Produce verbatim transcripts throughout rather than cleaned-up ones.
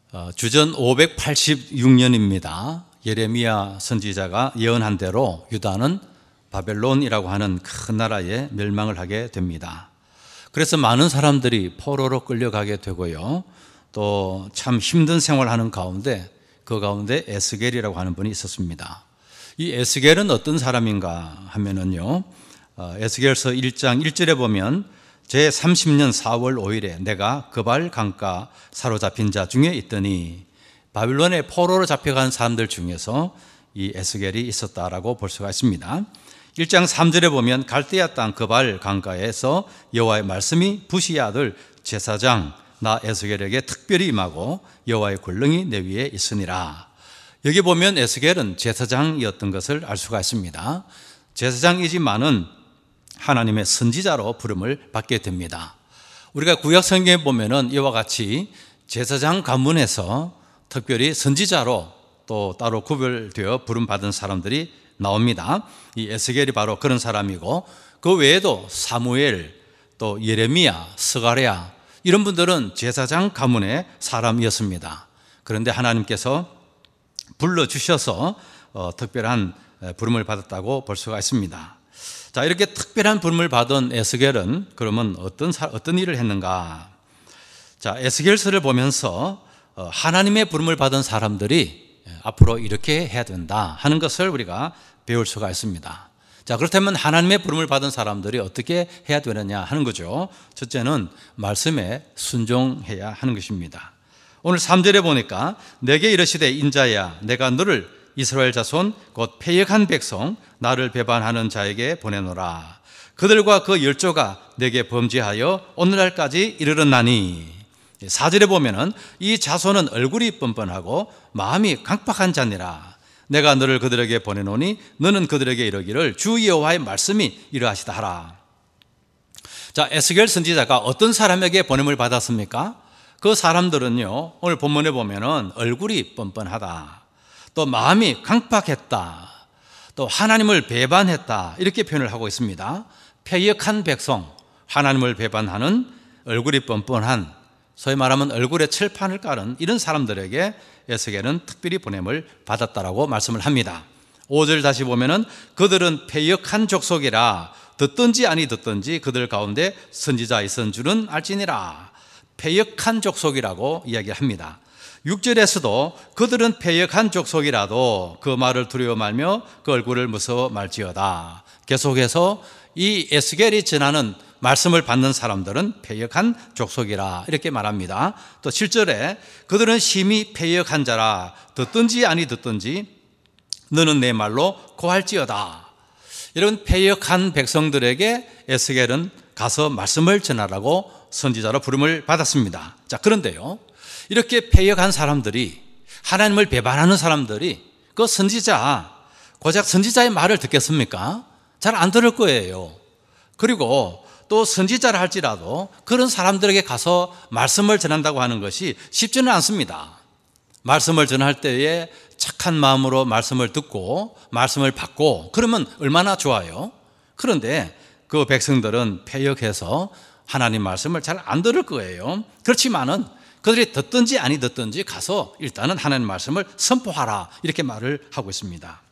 어, 주전 오백팔십육 년입니다. 예레미야 선지자가 예언한 대로 유다는 바벨론이라고 하는 큰 나라에 멸망을 하게 됩니다. 그래서 많은 사람들이 포로로 끌려가게 되고요. 또 참 힘든 생활하는 가운데 그 가운데 에스겔이라고 하는 분이 있었습니다. 이 에스겔은 어떤 사람인가 하면은요, 어, 에스겔서 일 장 일 절에 보면 제삼십 년 사월 오일에 내가 그발 강가 사로잡힌 자 중에 있더니, 바빌론의 포로로 잡혀간 사람들 중에서 이 에스겔이 있었다라고 볼 수가 있습니다. 일 장 삼 절에 보면 갈대아 땅 그발 강가에서 여호와의 말씀이 부시의 아들 제사장 나 에스겔에게 특별히 임하고 여호와의 권능이 내 위에 있으니라. 여기 보면 에스겔은 제사장이었던 것을 알 수가 있습니다. 제사장이지만은 하나님의 선지자로 부름을 받게 됩니다. 우리가 구약 성경에 보면은 이와 같이 제사장 가문에서 특별히 선지자로 또 따로 구별되어 부름받은 사람들이 나옵니다. 이 에스겔이 바로 그런 사람이고, 그 외에도 사무엘, 또 예레미야, 스가랴 이런 분들은 제사장 가문의 사람이었습니다. 그런데 하나님께서 불러주셔서 어, 특별한 부름을 받았다고 볼 수가 있습니다. 자, 이렇게 특별한 부름을 받은 에스겔은 그러면 어떤, 어떤 일을 했는가? 자, 에스겔서를 보면서 하나님의 부름을 받은 사람들이 앞으로 이렇게 해야 된다 하는 것을 우리가 배울 수가 있습니다. 자, 그렇다면 하나님의 부름을 받은 사람들이 어떻게 해야 되느냐 하는 거죠. 첫째는 말씀에 순종해야 하는 것입니다. 오늘 삼 절에 보니까 내게 이르시되 인자야 내가 너를 이스라엘 자손 곧 패역한 백성 나를 배반하는 자에게 보내노라. 그들과 그 열조가 내게 범죄하여 오늘날까지 이르렀나니. 사 절에 보면은 이 자손은 얼굴이 뻔뻔하고 마음이 강팍한 자니라. 내가 너를 그들에게 보내노니 너는 그들에게 이르기를 주 여호와의 말씀이 이러하시다 하라. 자, 에스겔 선지자가 어떤 사람에게 보냄을 받았습니까? 그 사람들은요, 오늘 본문에 보면은 얼굴이 뻔뻔하다, 또 마음이 강팍했다, 또 하나님을 배반했다 이렇게 표현을 하고 있습니다. 패역한 백성, 하나님을 배반하는 얼굴이 뻔뻔한, 소위 말하면 얼굴에 칠판을 깔은 이런 사람들에게 에스겔은 특별히 보냄을 받았다라고 말씀을 합니다. 오 절 다시 보면은 그들은 패역한 족속이라 듣든지 아니 듣든지 그들 가운데 선지자 있은 줄은 알지니라. 패역한 족속이라고 이야기합니다. 육 절에서도 그들은 패역한 족속이라도 그 말을 두려워 말며 그 얼굴을 무서워 말지어다. 계속해서 이 에스겔이 전하는 말씀을 받는 사람들은 패역한 족속이라 이렇게 말합니다. 또 칠 절에 그들은 심히 패역한 자라 듣든지 아니 듣든지 너는 내 말로 고할지어다. 이런 패역한 백성들에게 에스겔은 가서 말씀을 전하라고 선지자로 부름을 받았습니다. 자, 그런데요, 이렇게 패역한 사람들이, 하나님을 배반하는 사람들이 그 선지자, 고작 선지자의 말을 듣겠습니까? 잘 안 들을 거예요. 그리고 또 선지자라 할지라도 그런 사람들에게 가서 말씀을 전한다고 하는 것이 쉽지는 않습니다. 말씀을 전할 때에 착한 마음으로 말씀을 듣고 말씀을 받고 그러면 얼마나 좋아요. 그런데 그 백성들은 패역해서 하나님 말씀을 잘 안 들을 거예요. 그렇지만은 그들이 듣든지 아니 듣든지 가서 일단은 하나님 말씀을 선포하라 이렇게 말을 하고 있습니다.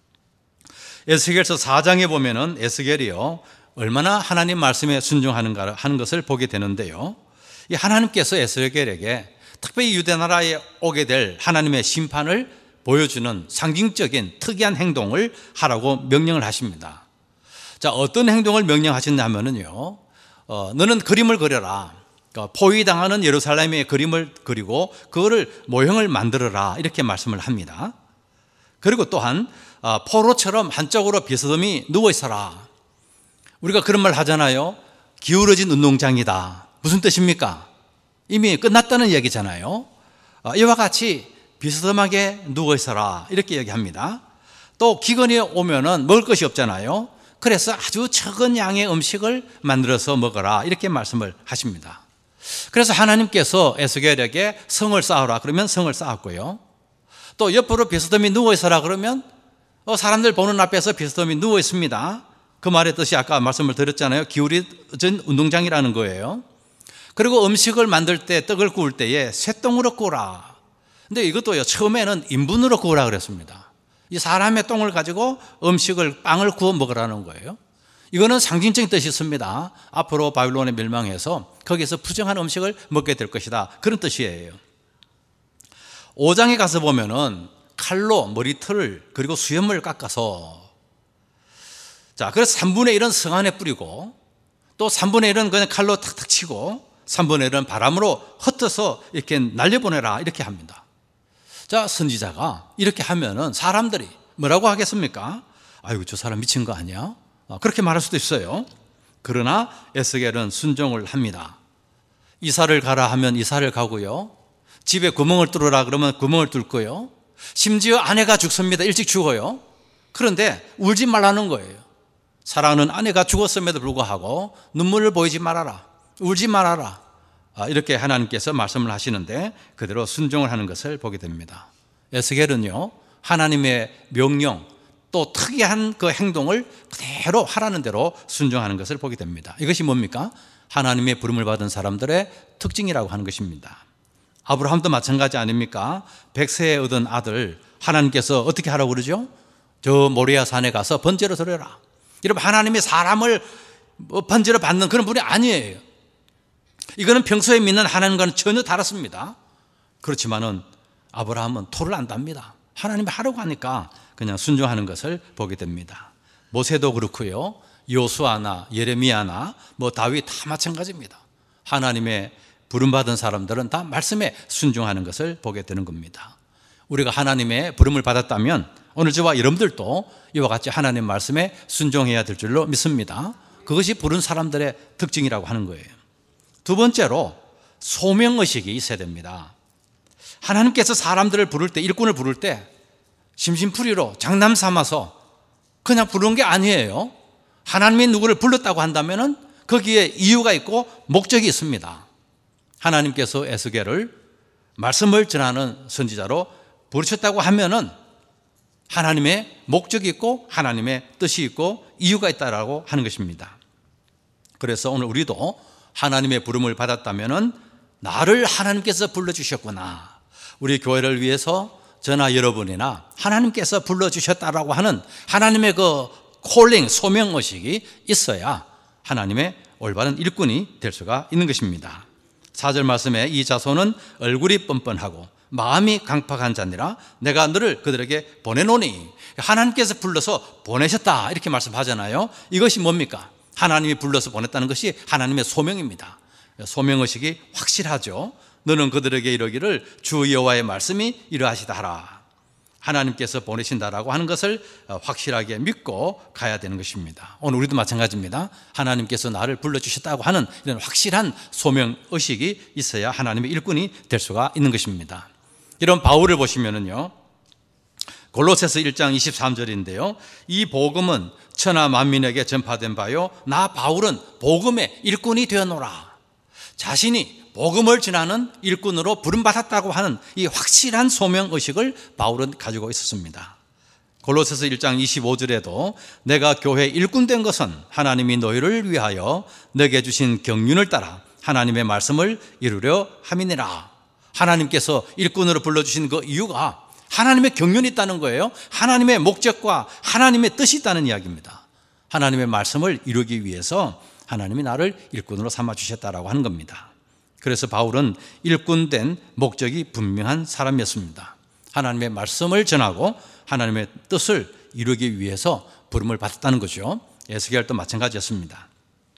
에스겔서 사 장에 보면은 에스겔이요 얼마나 하나님 말씀에 순종하는가 하는 것을 보게 되는데요, 이 하나님께서 에스겔에게 특별히 유대 나라에 오게 될 하나님의 심판을 보여주는 상징적인 특이한 행동을 하라고 명령을 하십니다. 자, 어떤 행동을 명령하셨냐면요, 어, 너는 그림을 그려라. 그러니까 포위당하는 예루살렘의 그림을 그리고 그거를 모형을 만들어라 이렇게 말씀을 합니다. 그리고 또한 포로처럼 한쪽으로 비스듬히 누워 있어라. 우리가 그런 말 하잖아요. 기울어진 운동장이다. 무슨 뜻입니까? 이미 끝났다는 얘기잖아요. 이와 같이 비스듬하게 누워 있어라 이렇게 얘기합니다. 또 기근이 오면은 먹을 것이 없잖아요. 그래서 아주 적은 양의 음식을 만들어서 먹어라 이렇게 말씀을 하십니다. 그래서 하나님께서 에스겔에게 성을 쌓으라 그러면 성을 쌓았고요, 또 옆으로 비스듬히 누워 있어라 그러면 사람들 보는 앞에서 비스듬히 누워 있습니다. 그 말의 뜻이 아까 말씀을 드렸잖아요. 기울어진 운동장이라는 거예요. 그리고 음식을 만들 때 떡을 구울 때에 쇠똥으로 구우라. 근데 이것도요, 처음에는 인분으로 구우라 그랬습니다. 이 사람의 똥을 가지고 음식을, 빵을 구워 먹으라는 거예요. 이거는 상징적인 뜻이 있습니다. 앞으로 바빌론에 멸망해서 거기서 부정한 음식을 먹게 될 것이다, 그런 뜻이에요. 오 장에 가서 보면은 칼로 머리털을 그리고 수염을 깎아서, 자, 그래서 삼분의 일은 성 안에 뿌리고 또 삼분의 일은 그냥 칼로 탁탁 치고 삼분의 일은 바람으로 흩어서 이렇게 날려보내라, 이렇게 합니다. 자, 선지자가 이렇게 하면은 사람들이 뭐라고 하겠습니까? 아이고, 저 사람 미친 거 아니야? 그렇게 말할 수도 있어요. 그러나 에스겔은 순종을 합니다. 이사를 가라 하면 이사를 가고요, 집에 구멍을 뚫으라 그러면 구멍을 뚫고요, 심지어 아내가 죽습니다. 일찍 죽어요. 그런데 울지 말라는 거예요. 사랑하는 아내가 죽었음에도 불구하고 눈물을 보이지 말아라, 울지 말아라, 이렇게 하나님께서 말씀을 하시는데 그대로 순종을 하는 것을 보게 됩니다. 에스겔은요, 하나님의 명령 또 특이한 그 행동을 그대로 하라는 대로 순종하는 것을 보게 됩니다. 이것이 뭡니까? 하나님의 부름을 받은 사람들의 특징이라고 하는 것입니다. 아브라함도 마찬가지 아닙니까? 백세에 얻은 아들 하나님께서 어떻게 하라고 그러죠? 저 모리아 산에 가서 번제로 드려라. 여러분, 하나님이 사람을 번제로 받는 그런 분이 아니에요. 이거는 평소에 믿는 하나님과는 전혀 다릅니다. 그렇지만은 아브라함은 토를 안 답니다. 하나님이 하라고 하니까 그냥 순종하는 것을 보게 됩니다. 모세도 그렇고요, 요수아나 예레미야나 뭐 다윗 다 마찬가지입니다. 하나님의 부름받은 사람들은 다 말씀에 순종하는 것을 보게 되는 겁니다. 우리가 하나님의 부름을 받았다면 오늘 저와 여러분들도 이와 같이 하나님 말씀에 순종해야 될 줄로 믿습니다. 그것이 부른 사람들의 특징이라고 하는 거예요. 두 번째로 소명의식이 있어야 됩니다. 하나님께서 사람들을 부를 때, 일꾼을 부를 때 심심풀이로 장남 삼아서 그냥 부르는 게 아니에요. 하나님이 누구를 불렀다고 한다면 거기에 이유가 있고 목적이 있습니다. 하나님께서 에스겔을 말씀을 전하는 선지자로 부르셨다고 하면은 하나님의 목적이 있고 하나님의 뜻이 있고 이유가 있다라고 하는 것입니다. 그래서 오늘 우리도 하나님의 부름을 받았다면은 나를 하나님께서 불러주셨구나, 우리 교회를 위해서 저나 여러분이나 하나님께서 불러주셨다라고 하는 하나님의 그 콜링, 소명의식이 있어야 하나님의 올바른 일꾼이 될 수가 있는 것입니다. 사 절 말씀에 이 자손은 얼굴이 뻔뻔하고 마음이 강팍한 자니라 내가 너를 그들에게 보내노니, 하나님께서 불러서 보내셨다 이렇게 말씀하잖아요. 이것이 뭡니까? 하나님이 불러서 보냈다는 것이 하나님의 소명입니다. 소명의식이 확실하죠. 너는 그들에게 이르기를 주 여호와의 말씀이 이러하시다 하라. 하나님께서 보내신다라고 하는 것을 확실하게 믿고 가야 되는 것입니다. 오늘 우리도 마찬가지입니다. 하나님께서 나를 불러주셨다고 하는 이런 확실한 소명의식이 있어야 하나님의 일꾼이 될 수가 있는 것입니다. 이런 바울을 보시면은요, 골로새서 일 장 이십삼 절인데요, 이 복음은 천하 만민에게 전파된 바요 나 바울은 복음의 일꾼이 되었노라. 자신이 복음을 전하는 일꾼으로 부름받았다고 하는 이 확실한 소명의식을 바울은 가지고 있었습니다. 골로새서 일 장 이십오 절에도 내가 교회 일꾼 된 것은 하나님이 너희를 위하여 내게 주신 경륜을 따라 하나님의 말씀을 이루려 함이니라. 하나님께서 일꾼으로 불러주신 그 이유가 하나님의 경륜이 있다는 거예요. 하나님의 목적과 하나님의 뜻이 있다는 이야기입니다. 하나님의 말씀을 이루기 위해서 하나님이 나를 일꾼으로 삼아주셨다라고 하는 겁니다. 그래서 바울은 일꾼된 목적이 분명한 사람이었습니다. 하나님의 말씀을 전하고 하나님의 뜻을 이루기 위해서 부름을 받았다는 거죠. 에스겔도 마찬가지였습니다.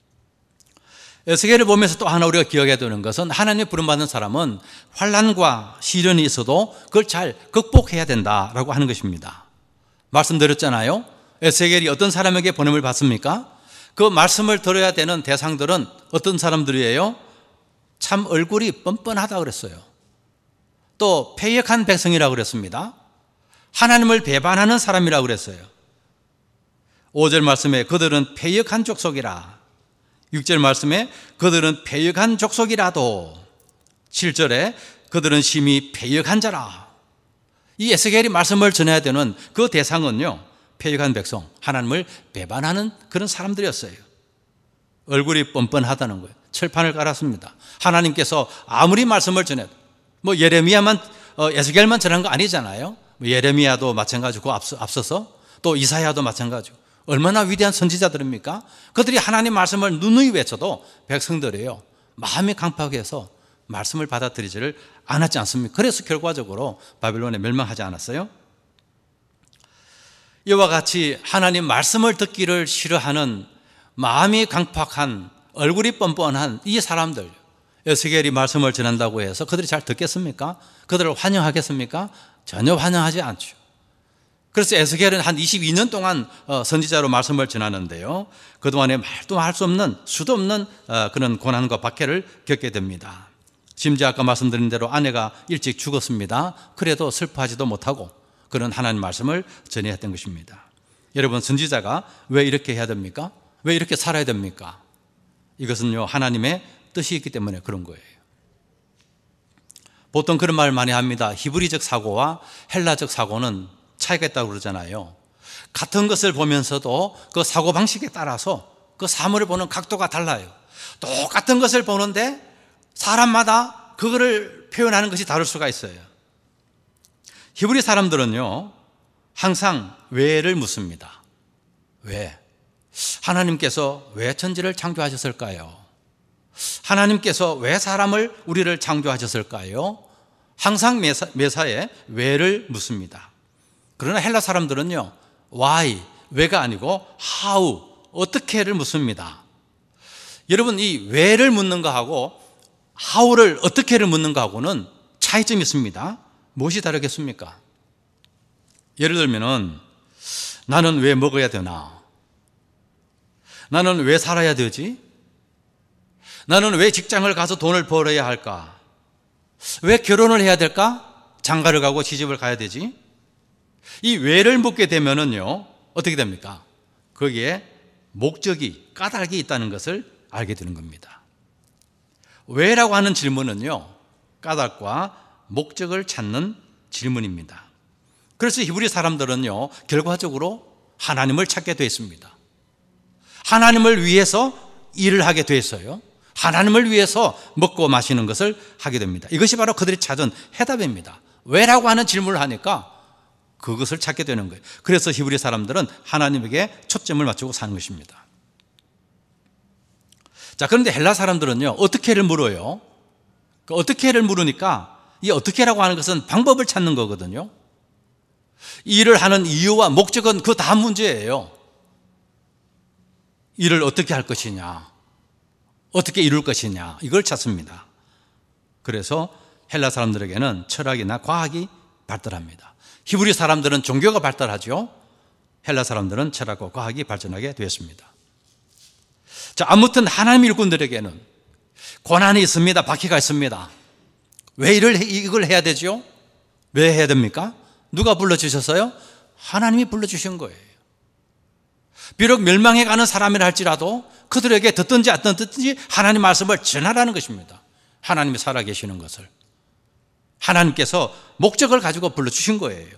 에스겔을 보면서 또 하나 우리가 기억해야 되는 것은 하나님의 부름받은 사람은 환난과 시련이 있어도 그걸 잘 극복해야 된다라고 하는 것입니다. 말씀드렸잖아요. 에스겔이 어떤 사람에게 보냄을 받습니까? 그 말씀을 들어야 되는 대상들은 어떤 사람들이에요? 참 얼굴이 뻔뻔하다 그랬어요. 또 패역한 백성이라고 그랬습니다. 하나님을 배반하는 사람이라고 그랬어요. 오 절 말씀에 그들은 패역한 족속이라, 육 절 말씀에 그들은 패역한 족속이라도, 칠 절에 그들은 심히 패역한 자라. 이 에스겔이 말씀을 전해야 되는 그 대상은요, 패역한 백성, 하나님을 배반하는 그런 사람들이었어요. 얼굴이 뻔뻔하다는 거예요. 철판을 깔았습니다. 하나님께서 아무리 말씀을 전해도 뭐 예레미야만 에스겔만 전한 거 아니잖아요. 예레미야도 마찬가지고 앞서, 앞서서 또 이사야도 마찬가지고 얼마나 위대한 선지자들입니까? 그들이 하나님 말씀을 누누이 외쳐도 백성들이요 마음이 강팍해서 말씀을 받아들이지를 않았지 않습니까? 그래서 결과적으로 바벨론에 멸망하지 않았어요? 이와 같이 하나님 말씀을 듣기를 싫어하는 마음이 강팍한 얼굴이 뻔뻔한 이 사람들, 에스겔이 말씀을 전한다고 해서 그들이 잘 듣겠습니까? 그들을 환영하겠습니까? 전혀 환영하지 않죠. 그래서 에스겔은 한 이십이 년 동안 선지자로 말씀을 전하는데요, 그동안에 말도 할 수 없는 수도 없는 그런 고난과 박해를 겪게 됩니다. 심지어 아까 말씀드린 대로 아내가 일찍 죽었습니다. 그래도 슬퍼하지도 못하고 그런 하나님 말씀을 전해야 했던 것입니다. 여러분, 선지자가 왜 이렇게 해야 됩니까? 왜 이렇게 살아야 됩니까? 이것은요 하나님의 뜻이 있기 때문에 그런 거예요. 보통 그런 말 많이 합니다. 히브리적 사고와 헬라적 사고는 차이가 있다고 그러잖아요. 같은 것을 보면서도 그 사고방식에 따라서 그 사물을 보는 각도가 달라요. 똑같은 것을 보는데 사람마다 그거를 표현하는 것이 다를 수가 있어요. 히브리 사람들은요 항상 왜를 묻습니다. 왜? 하나님께서 왜 천지를 창조하셨을까요? 하나님께서 왜 사람을 우리를 창조하셨을까요? 항상 매사, 매사에 왜를 묻습니다. 그러나 헬라 사람들은요 why, 왜가 아니고 how, 어떻게를 묻습니다. 여러분, 이 왜를 묻는 거하고 how를 어떻게를 묻는 거하고는 차이점이 있습니다. 무엇이 다르겠습니까? 예를 들면은 나는 왜 먹어야 되나? 나는 왜 살아야 되지? 나는 왜 직장을 가서 돈을 벌어야 할까? 왜 결혼을 해야 될까? 장가를 가고 시집을 가야 되지? 이 왜를 묻게 되면은요 어떻게 됩니까? 거기에 목적이, 까닭이 있다는 것을 알게 되는 겁니다. 왜라고 하는 질문은요 까닭과 목적을 찾는 질문입니다. 그래서 히브리 사람들은요 결과적으로 하나님을 찾게 되어 있습니다. 하나님을 위해서 일을 하게 되었어요. 하나님을 위해서 먹고 마시는 것을 하게 됩니다. 이것이 바로 그들이 찾은 해답입니다. 왜라고 하는 질문을 하니까 그것을 찾게 되는 거예요. 그래서 히브리 사람들은 하나님에게 초점을 맞추고 사는 것입니다. 자, 그런데 헬라 사람들은요 어떻게를 물어요. 그 어떻게를 물으니까 이 어떻게라고 하는 것은 방법을 찾는 거거든요. 일을 하는 이유와 목적은 그 다음 문제예요. 일을 어떻게 할 것이냐, 어떻게 이룰 것이냐, 이걸 찾습니다. 그래서 헬라 사람들에게는 철학이나 과학이 발달합니다. 히브리 사람들은 종교가 발달하죠. 헬라 사람들은 철학과 과학이 발전하게 되었습니다. 자, 아무튼 하나님 일꾼들에게는 고난이 있습니다. 박해가 있습니다. 왜 이를, 이걸 해야 되죠? 왜 해야 됩니까? 누가 불러주셨어요? 하나님이 불러주신 거예요. 비록 멸망해 가는 사람이라 할지라도 그들에게 듣든지 안 듣든지 하나님 말씀을 전하라는 것입니다. 하나님이 살아계시는 것을 하나님께서 목적을 가지고 불러주신 거예요.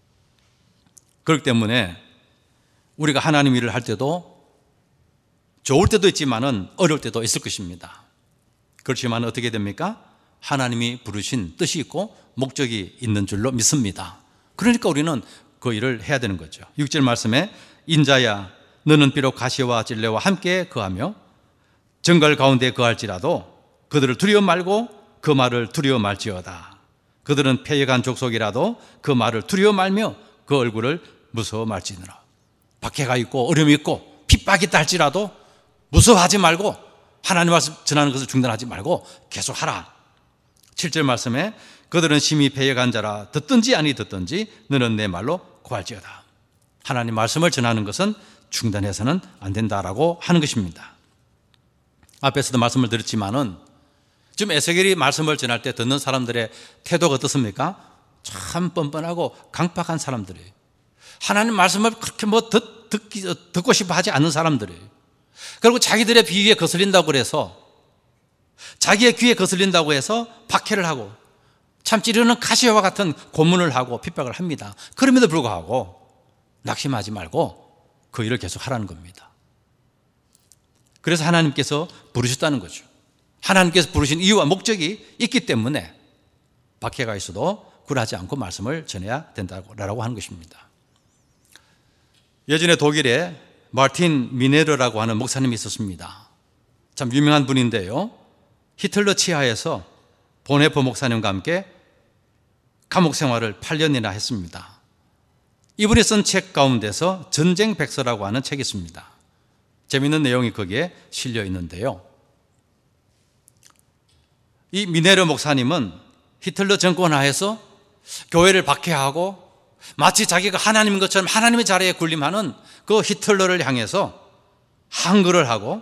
그렇기 때문에 우리가 하나님 일을 할 때도 좋을 때도 있지만은 어려울 때도 있을 것입니다. 그렇지만 어떻게 됩니까? 하나님이 부르신 뜻이 있고 목적이 있는 줄로 믿습니다. 그러니까 우리는 그 일을 해야 되는 거죠. 육 절 말씀에 인자야 너는 비록 가시와 찔레와 함께 거하며 정갈 가운데 거할지라도 그들을 두려워 말고 그 말을 두려워 말지어다. 그들은 패역한 족속이라도 그 말을 두려워 말며 그 얼굴을 무서워 말지니라. 박해가 있고 어려움이 있고 핍박이 있다 할지라도 무서워하지 말고 하나님 말씀 전하는 것을 중단하지 말고 계속 하라. 칠 절 말씀에 그들은 심히 패역한 자라 듣든지 아니 듣든지 너는 내 말로 고할지어다. 하나님 말씀을 전하는 것은 중단해서는 안 된다라고 하는 것입니다. 앞에서도 말씀을 드렸지만은 지금 에스겔이 말씀을 전할 때 듣는 사람들의 태도가 어떻습니까? 참 뻔뻔하고 강팍한 사람들이에요. 하나님 말씀을 그렇게 뭐 듣, 듣기, 듣고 싶어 하지 않는 사람들이에요. 그리고 자기들의 비위에 거슬린다고 그래서 자기의 귀에 거슬린다고 해서 박해를 하고 참 찌르는 가시와 같은 고문을 하고 핍박을 합니다. 그럼에도 불구하고 낙심하지 말고 그 일을 계속 하라는 겁니다. 그래서 하나님께서 부르셨다는 거죠. 하나님께서 부르신 이유와 목적이 있기 때문에 박해가 있어도 굴하지 않고 말씀을 전해야 된다고 하는 것입니다. 예전에 독일에 마르틴 미네르라고 하는 목사님이 있었습니다. 참 유명한 분인데요. 히틀러 치하에서 보네퍼 목사님과 함께 감옥 생활을 팔 년이나 했습니다. 이분이 쓴 책 가운데서 전쟁 백서라고 하는 책이 있습니다. 재미있는 내용이 거기에 실려 있는데요. 이 미네르 목사님은 히틀러 정권 하에서 교회를 박해하고 마치 자기가 하나님인 것처럼 하나님의 자리에 군림하는 그 히틀러를 향해서 항거를 하고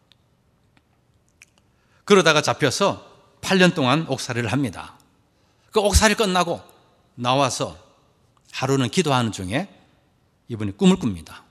그러다가 잡혀서 팔 년 동안 옥살이를 합니다. 그 옥살이 끝나고 나와서 하루는 기도하는 중에 이분이 꿈을 꿉니다.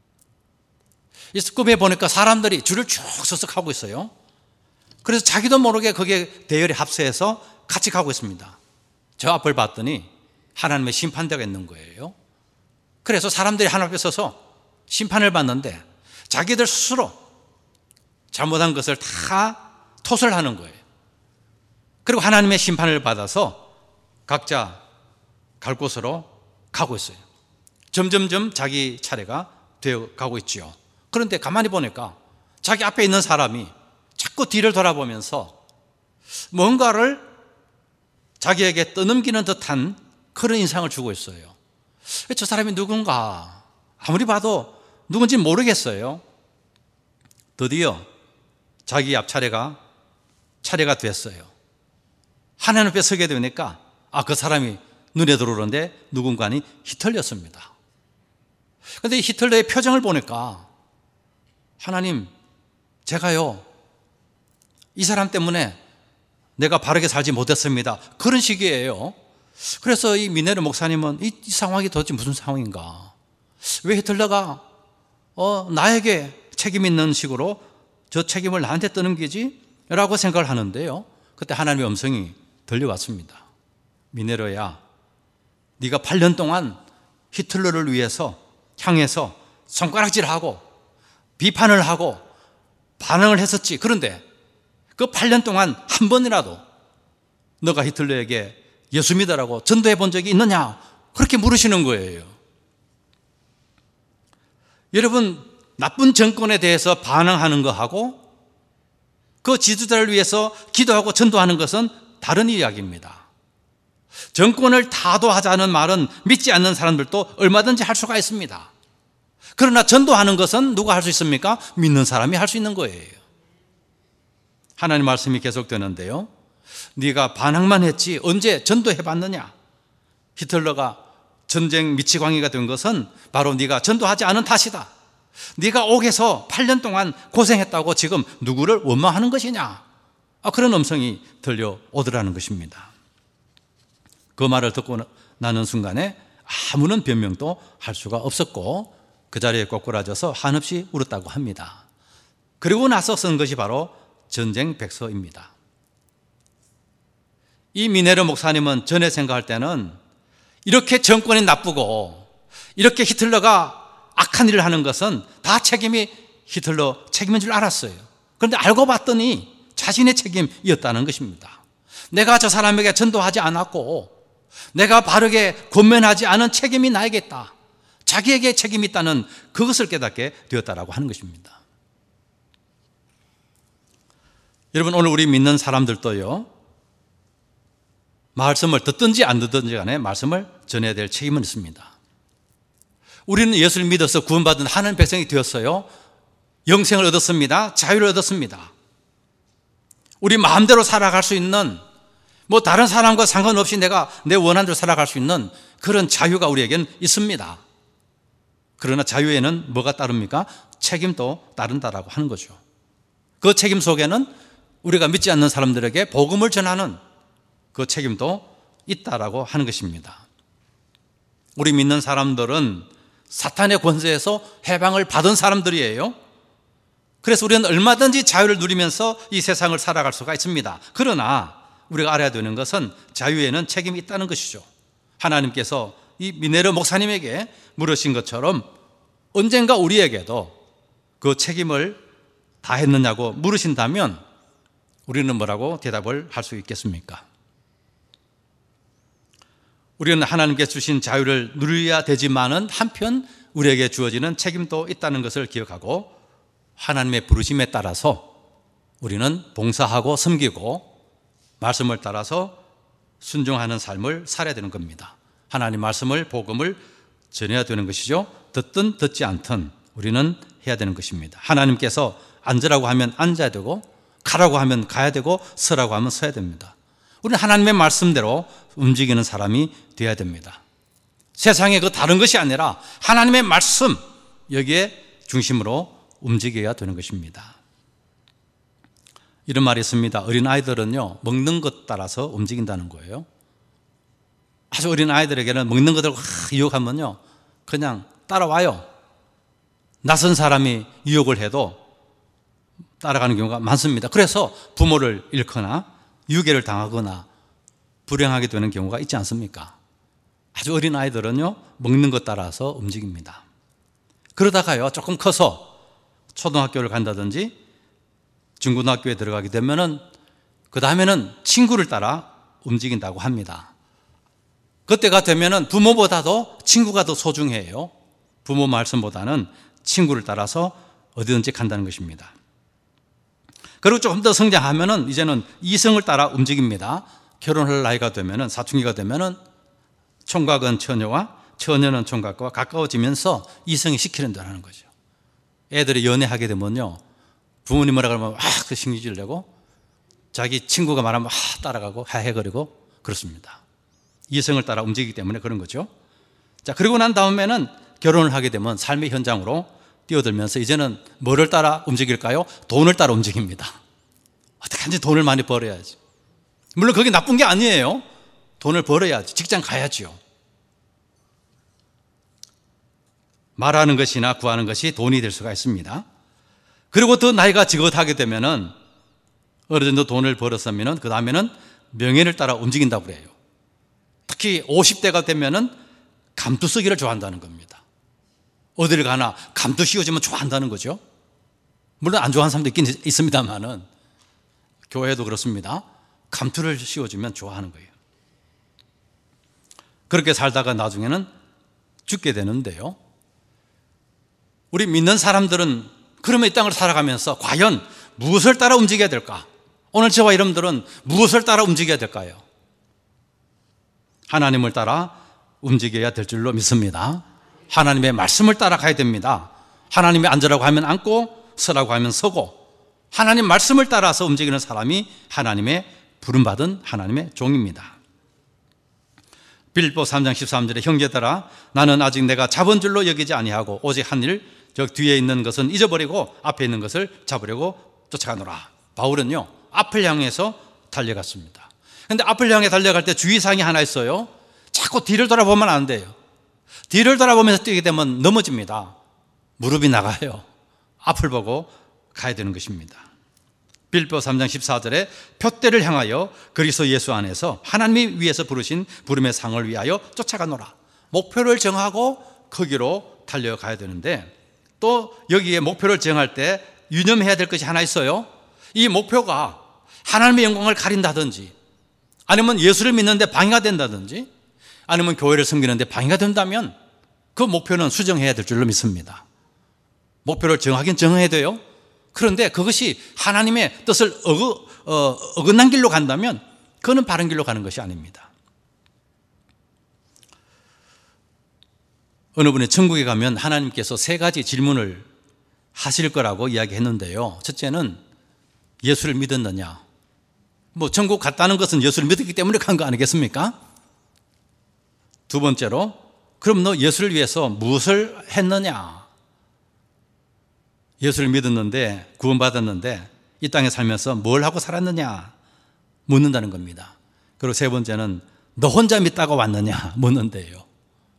이 꿈에 보니까 사람들이 줄을 쭉 서서 가고 있어요. 그래서 자기도 모르게 거기에 대열에 합세해서 같이 가고 있습니다. 저 앞을 봤더니 하나님의 심판대가 있는 거예요. 그래서 사람들이 하나님 앞에 서서 심판을 받는데 자기들 스스로 잘못한 것을 다 토설을 하는 거예요. 그리고 하나님의 심판을 받아서 각자 갈 곳으로 가고 있어요. 점점점 자기 차례가 되어 가고 있지요. 그런데 가만히 보니까 자기 앞에 있는 사람이 자꾸 뒤를 돌아보면서 뭔가를 자기에게 떠넘기는 듯한 그런 인상을 주고 있어요. 저 사람이 누군가 아무리 봐도 누군지 모르겠어요. 드디어 자기 앞차례가 차례가 됐어요. 하나님 앞에 서게 되니까 아, 그 사람이 눈에 들어오는데 누군가니 히틀러였습니다. 그런데 이 히틀러의 표정을 보니까 하나님, 제가요 이 사람 때문에 내가 바르게 살지 못했습니다. 그런 식이에요. 그래서 이 미네르 목사님은 이, 이 상황이 도대체 무슨 상황인가? 왜 히틀러가 어, 나에게 책임 있는 식으로 저 책임을 나한테 떠넘기지? 라고 생각을 하는데요. 그때 하나님의 음성이 들려왔습니다. 미네르야, 네가 팔 년 동안 히틀러를 위해서 향해서 손가락질하고 비판을 하고 반응을 했었지. 그런데 그 팔 년 동안 한 번이라도 너가 히틀러에게 예수 믿으라고 전도해 본 적이 있느냐? 그렇게 물으시는 거예요. 여러분, 나쁜 정권에 대해서 반응하는 거하고 그 지도자를 위해서 기도하고 전도하는 것은 다른 이야기입니다. 정권을 타도하자는 말은 믿지 않는 사람들도 얼마든지 할 수가 있습니다. 그러나 전도하는 것은 누가 할 수 있습니까? 믿는 사람이 할 수 있는 거예요. 하나님 말씀이 계속되는데요. 네가 반항만 했지 언제 전도해 봤느냐? 히틀러가 전쟁 미치광이가 된 것은 바로 네가 전도하지 않은 탓이다. 네가 옥에서 팔 년 동안 고생했다고 지금 누구를 원망하는 것이냐? 아, 그런 음성이 들려오더라는 것입니다. 그 말을 듣고 나는 순간에 아무런 변명도 할 수가 없었고 그 자리에 꼬꾸라져서 한없이 울었다고 합니다. 그리고 나서 쓴 것이 바로 전쟁 백서입니다. 이 미네르 목사님은 전에 생각할 때는 이렇게 정권이 나쁘고 이렇게 히틀러가 악한 일을 하는 것은 다 책임이 히틀러 책임인 줄 알았어요. 그런데 알고 봤더니 자신의 책임이었다는 것입니다. 내가 저 사람에게 전도하지 않았고 내가 바르게 권면하지 않은 책임이 나에게 있다. 자기에게 책임이 있다는 그것을 깨닫게 되었다라고 하는 것입니다. 여러분, 오늘 우리 믿는 사람들도요, 말씀을 듣든지 안 듣든지 간에 말씀을 전해야 될 책임은 있습니다. 우리는 예수를 믿어서 구원받은 하나님 백성이 되었어요. 영생을 얻었습니다. 자유를 얻었습니다. 우리 마음대로 살아갈 수 있는, 뭐 다른 사람과 상관없이 내가 내 원하는 대로 살아갈 수 있는 그런 자유가 우리에게는 있습니다. 그러나 자유에는 뭐가 따릅니까? 책임도 따른다라고 하는 거죠. 그 책임 속에는 우리가 믿지 않는 사람들에게 복음을 전하는 그 책임도 있다라고 하는 것입니다. 우리 믿는 사람들은 사탄의 권세에서 해방을 받은 사람들이에요. 그래서 우리는 얼마든지 자유를 누리면서 이 세상을 살아갈 수가 있습니다. 그러나 우리가 알아야 되는 것은 자유에는 책임이 있다는 것이죠. 하나님께서 이 미네르 목사님에게 물으신 것처럼 언젠가 우리에게도 그 책임을 다했느냐고 물으신다면 우리는 뭐라고 대답을 할 수 있겠습니까? 우리는 하나님께서 주신 자유를 누려야 되지만은 한편 우리에게 주어지는 책임도 있다는 것을 기억하고 하나님의 부르심에 따라서 우리는 봉사하고 섬기고 말씀을 따라서 순종하는 삶을 살아야 되는 겁니다. 하나님 말씀을, 복음을 전해야 되는 것이죠. 듣든 듣지 않든 우리는 해야 되는 것입니다. 하나님께서 앉으라고 하면 앉아야 되고 가라고 하면 가야 되고 서라고 하면 서야 됩니다. 우리는 하나님의 말씀대로 움직이는 사람이 되어야 됩니다. 세상에 그 다른 것이 아니라 하나님의 말씀, 여기에 중심으로 움직여야 되는 것입니다. 이런 말이 있습니다. 어린아이들은요, 먹는 것 따라서 움직인다는 거예요. 아주 어린아이들에게는 먹는 것을 확 유혹하면요, 그냥 따라와요. 낯선 사람이 유혹을 해도 따라가는 경우가 많습니다. 그래서 부모를 잃거나 유괴를 당하거나 불행하게 되는 경우가 있지 않습니까? 아주 어린 아이들은요, 먹는 것 따라서 움직입니다. 그러다가요, 조금 커서 초등학교를 간다든지 중고등학교에 들어가게 되면은 그 다음에는 친구를 따라 움직인다고 합니다. 그때가 되면은 부모보다도 친구가 더 소중해요. 부모 말씀보다는 친구를 따라서 어디든지 간다는 것입니다. 그리고 조금 더 성장하면은 이제는 이성을 따라 움직입니다. 결혼할 나이가 되면은, 사춘기가 되면은 총각은 처녀와 처녀는 총각과 가까워지면서 이성이 시키는 대로 하는 거죠. 애들이 연애하게 되면요, 부모님 뭐라 그러면 막 그 신경질 내고 자기 친구가 말하면 막 따라가고 하해거리고 그렇습니다. 이성을 따라 움직이기 때문에 그런 거죠. 자, 그리고 난 다음에는 결혼을 하게 되면 삶의 현장으로 뛰어들면서 이제는 뭐를 따라 움직일까요? 돈을 따라 움직입니다. 어떻게든지 돈을 많이 벌어야지. 물론 그게 나쁜 게 아니에요. 돈을 벌어야지. 직장 가야지요. 말하는 것이나 구하는 것이 돈이 될 수가 있습니다. 그리고 더 나이가 지긋하게 되면은 어느 정도 돈을 벌었으면은 그 다음에는 명예를 따라 움직인다고 그래요. 특히 오십 대가 되면은 감투 쓰기를 좋아한다는 겁니다. 어디를 가나 감투 씌워지면 좋아한다는 거죠. 물론 안 좋아하는 사람도 있긴 있습니다만은 교회도 그렇습니다. 감투를 씌워주면 좋아하는 거예요. 그렇게 살다가 나중에는 죽게 되는데요, 우리 믿는 사람들은 그러면 이 땅을 살아가면서 과연 무엇을 따라 움직여야 될까? 오늘 저와 여러분들은 무엇을 따라 움직여야 될까요? 하나님을 따라 움직여야 될 줄로 믿습니다. 하나님의 말씀을 따라가야 됩니다. 하나님이 앉으라고 하면 앉고 서라고 하면 서고 하나님 말씀을 따라서 움직이는 사람이 하나님의 부름받은 하나님의 종입니다. 빌립보 삼 장 십삼 절에 형제들아 나는 아직 내가 잡은 줄로 여기지 아니하고 오직 한 일 저 뒤에 있는 것은 잊어버리고 앞에 있는 것을 잡으려고 쫓아가노라. 바울은요 앞을 향해서 달려갔습니다. 그런데 앞을 향해 달려갈 때 주의사항이 하나 있어요. 자꾸 뒤를 돌아보면 안 돼요. 뒤를 돌아보면서 뛰게 되면 넘어집니다. 무릎이 나가요. 앞을 보고 가야 되는 것입니다. 빌립보 삼 장 십사 절에 표대를 향하여 그리스도 예수 안에서 하나님이 위에서 부르신 부름의 상을 위하여 쫓아가노라. 목표를 정하고 거기로 달려가야 되는데 또 여기에 목표를 정할 때 유념해야 될 것이 하나 있어요. 이 목표가 하나님의 영광을 가린다든지 아니면 예수를 믿는데 방해가 된다든지 아니면 교회를 섬기는데 방해가 된다면 그 목표는 수정해야 될 줄로 믿습니다. 목표를 정하긴 정해야 돼요. 그런데 그것이 하나님의 뜻을 어긋, 어, 어긋난 길로 간다면 그거는 바른 길로 가는 것이 아닙니다. 어느 분이 천국에 가면 하나님께서 세 가지 질문을 하실 거라고 이야기했는데요. 첫째는 예수를 믿었느냐? 뭐 천국 갔다는 것은 예수를 믿었기 때문에 간 거 아니겠습니까? 두 번째로 그럼 너 예수를 위해서 무엇을 했느냐? 예수를 믿었는데 구원받았는데 이 땅에 살면서 뭘 하고 살았느냐 묻는다는 겁니다. 그리고 세 번째는 너 혼자 믿다가 왔느냐 묻는데요.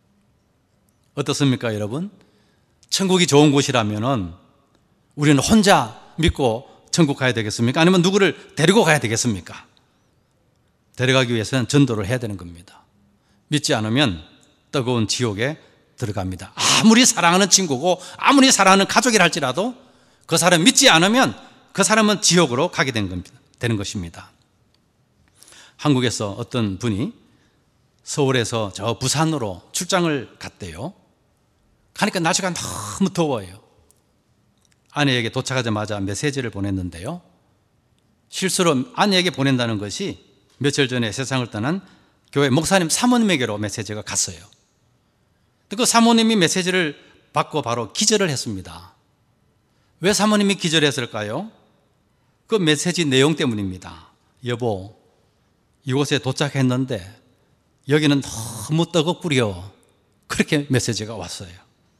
어떻습니까 여러분? 천국이 좋은 곳이라면 우리는 혼자 믿고 천국 가야 되겠습니까? 아니면 누구를 데리고 가야 되겠습니까? 데려가기 위해서는 전도를 해야 되는 겁니다. 믿지 않으면 뜨거운 지옥에 들어갑니다. 아무리 사랑하는 친구고 아무리 사랑하는 가족이라 할지라도 그 사람 믿지 않으면 그 사람은 지옥으로 가게 되는 것입니다. 한국에서 어떤 분이 서울에서 저 부산으로 출장을 갔대요. 가니까 날씨가 너무 더워요. 아내에게 도착하자마자 메시지를 보냈는데요. 실수로 아내에게 보낸다는 것이 며칠 전에 세상을 떠난 교회 목사님 사모님에게로 메시지가 갔어요. 그 사모님이 메시지를 받고 바로 기절을 했습니다. 왜 사모님이 기절했을까요? 그 메시지 내용 때문입니다. 여보, 이곳에 도착했는데 여기는 너무 뜨겁구려. 그렇게 메시지가 왔어요.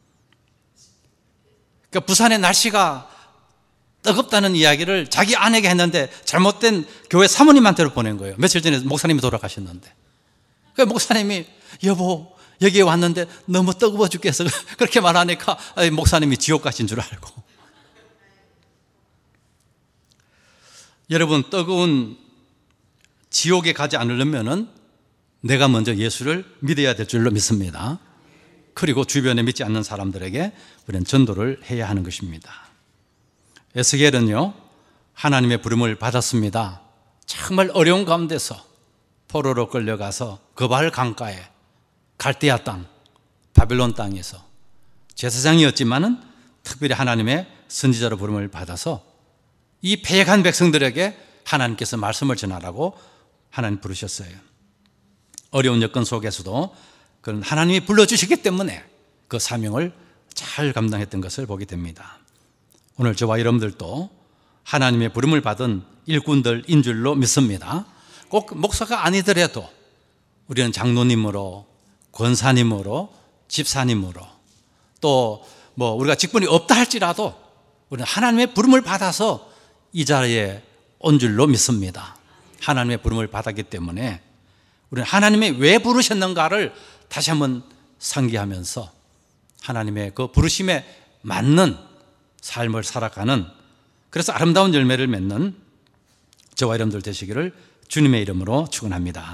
그러니까 부산의 날씨가 뜨겁다는 이야기를 자기 아내에게 했는데 잘못된 교회 사모님한테로 보낸 거예요. 며칠 전에 목사님이 돌아가셨는데. 그 목사님이 여보 여기에 왔는데 너무 뜨거워 죽겠어. 그렇게 말하니까 목사님이 지옥 가신 줄 알고. 여러분, 뜨거운 지옥에 가지 않으려면 내가 먼저 예수를 믿어야 될 줄로 믿습니다. 그리고 주변에 믿지 않는 사람들에게 우리는 전도를 해야 하는 것입니다. 에스겔은요, 하나님의 부름을 받았습니다. 정말 어려운 가운데서 포로로 끌려가서 거발 강가에 갈대아 땅, 바벨론 땅에서 제사장이었지만은 특별히 하나님의 선지자로 부름을 받아서 이 패역한 백성들에게 하나님께서 말씀을 전하라고 하나님 부르셨어요. 어려운 여건 속에서도 그런 하나님이 불러주시기 때문에 그 사명을 잘 감당했던 것을 보게 됩니다. 오늘 저와 여러분들도 하나님의 부름을 받은 일꾼들인 줄로 믿습니다. 꼭 목사가 아니더라도 우리는 장로님으로, 권사님으로, 집사님으로, 또 뭐 우리가 직분이 없다 할지라도 우리는 하나님의 부름을 받아서 이 자리에 온 줄로 믿습니다. 하나님의 부름을 받았기 때문에 우리는 하나님이 왜 부르셨는가를 다시 한번 상기하면서 하나님의 그 부르심에 맞는 삶을 살아가는, 그래서 아름다운 열매를 맺는 저와 여러분들 되시기를 주님의 이름으로 축원합니다.